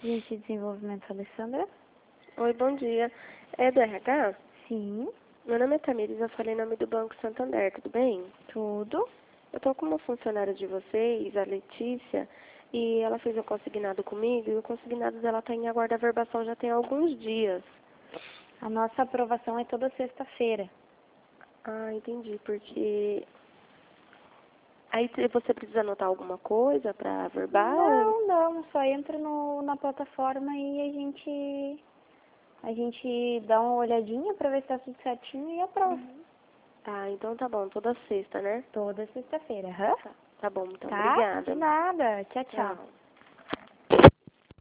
Gente de Desenvolvimento, Alessandra? Oi, bom dia. É do RH? Sim, Meu nome é Tamires, eu falei em nome do Banco Santander, tudo bem? tudo. Eu tô com uma funcionária de vocês, a Letícia, e ela fez um consignado comigo, e o consignado dela tá em aguardo averbação já tem alguns dias. A nossa aprovação é toda sexta-feira. Ah, entendi, porque... Aí você precisa anotar alguma coisa pra averbar ou... Não, só entra na plataforma e a gente dá uma olhadinha pra ver se tá tudo certinho e aprova. Ah, então tá bom, toda sexta, né? Toda sexta-feira, aham. Tá bom, então, Tá? De obrigada. nada. Tchau, tchau. Tchau.